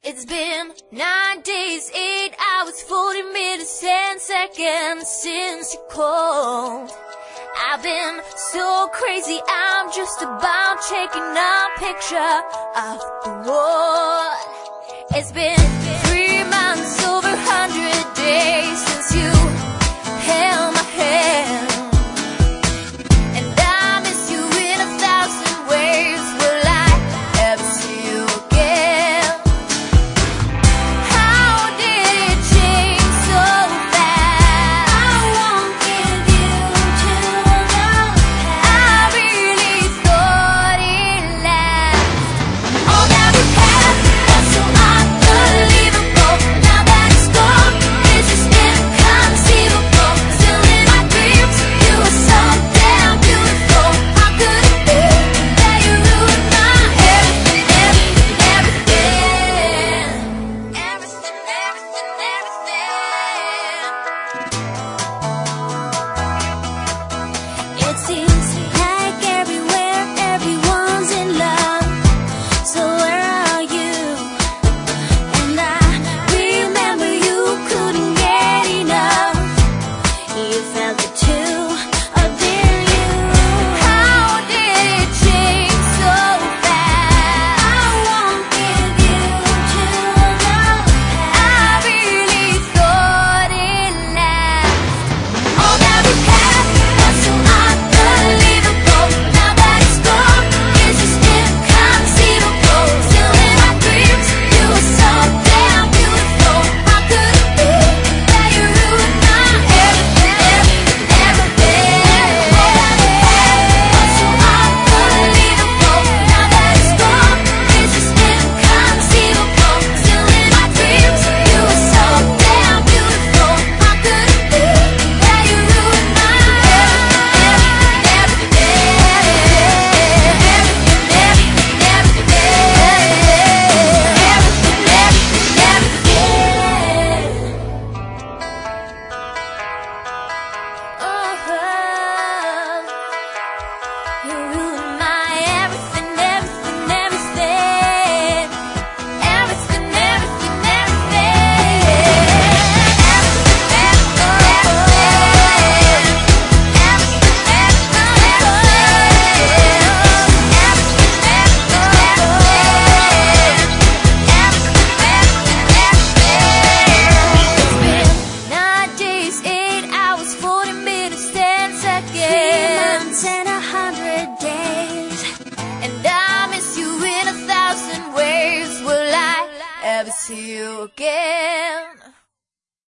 It's been 9 days, 8 hours, 40 minutes, 10 seconds since you called. I've been so crazy, I'm just about taking a picture of the wall. It's been 3 months, over 100 days since you held my hand. And I miss you in 1,000 ways. Will I ever see you again? How did it change so fast? I won't give you till the past. I really thought it lasts. All that we had was so unbelievable. Now that it's gone, it's just inconceivable. Still in my dreams, you were so damn beautiful. How could it be that you ruined my everything, everything, everything, everything. It seems like everywhere everyone's in love. So where are you? And I remember you couldn't get enough. You felt it too, or did you? How did it change so fast? I won't give you till the past. I really thought it lasts. All that we had was so unbelievable. Now that it's gone, it's just inconceivable. Still in my dreams, you were so damn beautiful. How could it be that you ruined my everything, everything? All that we had was so unbelievable. Now that it's gone, it's just inconceivable. Still in my dreams, you were so damn beautiful. How could it be that you ruined my you ruined my everything, everything, everything. Everything, everything, It's been 9 days, 8 hours, 40 minutes, 10 seconds. 3 months and 100 days. And I miss you in 1,000 ways. Will I ever see you again?